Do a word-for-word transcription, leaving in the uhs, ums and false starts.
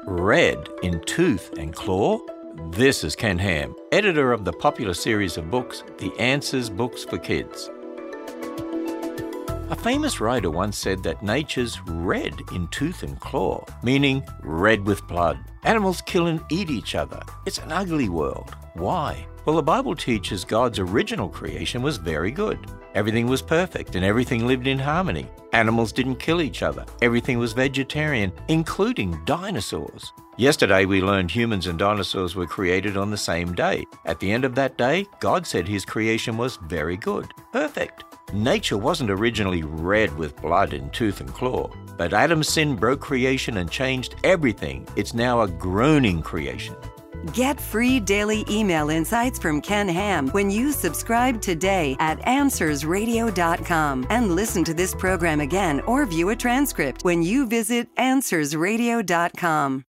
red in tooth and claw? This is Ken Ham, editor of the popular series of books, The Answers Books for Kids. A famous writer once said that nature's red in tooth and claw, meaning red with blood. Animals kill and eat each other. It's an ugly world. Why? Well, the Bible teaches God's original creation was very good. Everything was perfect and everything lived in harmony. Animals didn't kill each other. Everything was vegetarian, including dinosaurs. Yesterday, we learned humans and dinosaurs were created on the same day. At the end of that day, God said his creation was very good. Perfect. Nature wasn't originally red with blood in tooth and claw, but Adam's sin broke creation and changed everything. It's now a groaning creation. Get free daily email insights from Ken Ham when you subscribe today at answers radio dot com and listen to this program again or view a transcript when you visit answers radio dot com.